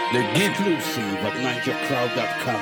The exclusive at NigerCrowd.com.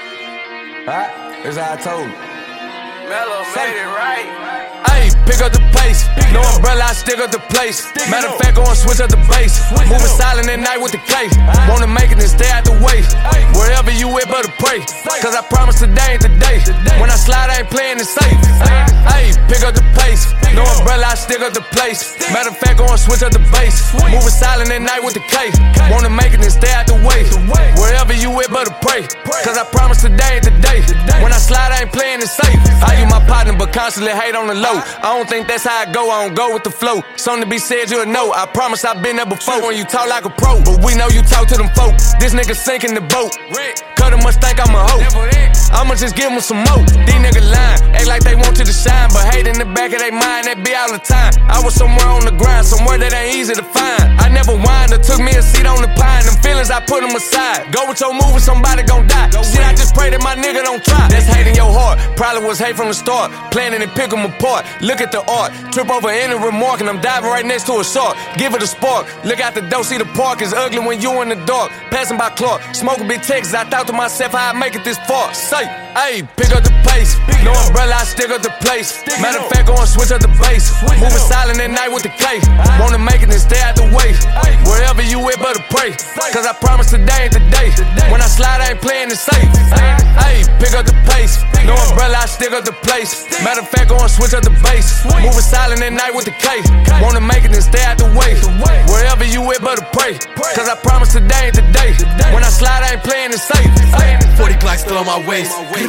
Alright, that's how I told you. Mellow made it right. Ayy, pick up the pace. No umbrella, I stick up the place. Matter of fact, gon' switch up the bass. Moving silent at night with the K. Wanna make it and stay out the way. Wherever you at, better pray. Cause I promise today ain't the day. When I slide, I ain't playing it safe. Ayy, pick up the pace. No umbrella, I stick up the place. Matter of fact, gon' switch up the bass. Moving silent at night with the K. Wanna make it and stay out the way. Wherever you at, better pray. Cause I promise today ain't the day. When I slide, I ain't playing it safe. I use my partner, but constantly hate on the low. I don't think that's how I go, I don't go with the flow. Something to be said, you'll know. I promise I've been there before. When you talk like a pro, but we know you talk to them folk. This nigga sinking the boat. Cut must think I'm a hoe. I'ma just give them some more. These niggas lying, act like they want you to shine, but hate in the back of their mind, that be all the time. I was somewhere on the grind, somewhere that ain't easy to find. I never whined or took me a seat on the pine. Them feelings, I put them aside. Go with your move and somebody gon' die. Shit, I just pray that my nigga don't try. That's hate in your heart, probably was hate from the start. Planning and pick them apart, look at the art. Trip over any remark and I'm diving right next to a shark. Give it a spark, look out the door, see the park is ugly when you in the dark. Passing by Clark, smoking big Texas, I thought to myself how I make it this far. Say, ayy, pick up the pace. No umbrella, I stick up the place. Matter of fact, gon' switch up the bass. Moving silent at night with the K. Wanna make it and stay out the way. Wherever you at, better pray. Cause I promise today ain't the day. When I slide, I ain't playing it safe. Ayy, pick up the pace. No umbrella, I stick up the place. Matter of fact, gon' switch up the bass. Moving silent at night with the K. Wanna make it and stay out the way. Wherever you at, better pray. Cause I promise today ain't the day. When I slide, I ain't playing it safe. 40 Glock still on my waist.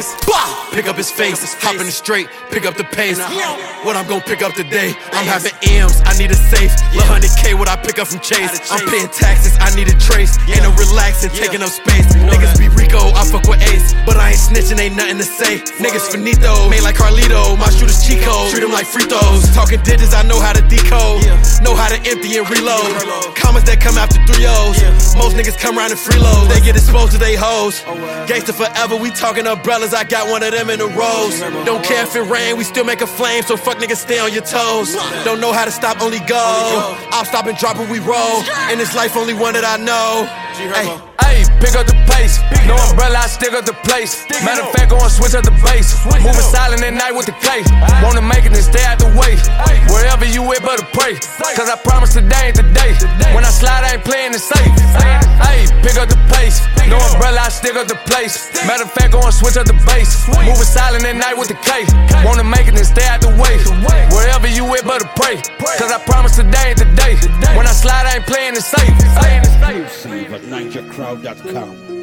Pick up his face, hop in the straight, pick up the pace. What I'm gon' pick up today? I'm having M's, I need a safe. 100K, what I pick up from Chase. I'm paying taxes, I need a trace. Ain't no relaxing, taking up space. Niggas be Rico, I fuck with Ace, but I ain't snitching, ain't nothing to say. Niggas finito, made like Carlito. My shooters Chico, treat them like free throws. Talking digits, I know how to decode. Know how to empty and reload. Comments that come after 3 O's. Most niggas come around and freeload. They get exposed to they hoes. Gangsta forever, we talking umbrellas. I got one of them in the rose. Don't care if it rain, we still make a flame. So fuck niggas, stay on your toes. Don't know how to stop, only go. I'll stop and drop when we roll. In this life, only one that I know. Ayy, pick up the pace. No umbrella, I stick up the place. Matter of fact, gon' switch up the bass. Moving silent at night with the K. Wanna make it and stay out the way. Wherever you at, better pray. Cause I promise today ain't the day. When I slide, I ain't playing it safe. Ayy, pick up the pace. No umbrella, I stick up the place. Matter of fact, gon' switch up the bass. Moving silent at night with the K. Wanna make it and stay out the way. Wherever you at, better pray. Cause I promise today ain't the day. When I slide, I ain't playing it safe. Exclusive at NigerCrowd.com.